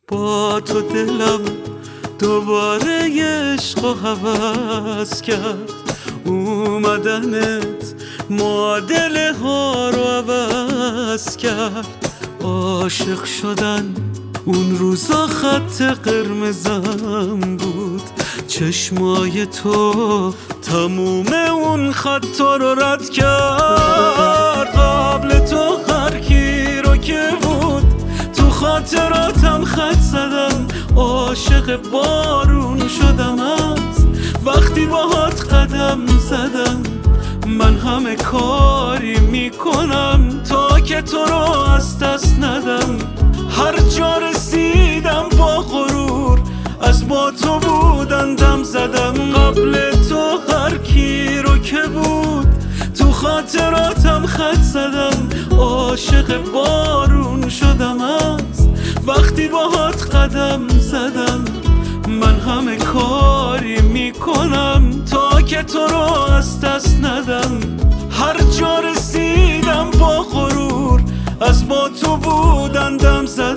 با تو دلم دوباره عشق و هوس کرد، اومدنت معادله ها رو عوض کرد. عاشق شدن اون روزا خط قرمزم بود، چشمای تو تموم اون خطا رو رد کرد. قبل تو هر کی رو که بود تو خاطراتم خط زدم، عاشق بارون شدم از وقتی باهات قدم زدم. من همه کاری میکنم تا که تو رو از دست ندم، هر جا رسیدم با غرور از با تو بودن دم زدم. قبل تو هر کی رو که بود تو خاطراتم خط زدم، عاشق بارون شدم از وقتی باهات قدم زدم. من همه کاری میکنم تا که تو رو از دست ندم، هر جا رسیدم با غرور از با تو بودن دم زدم.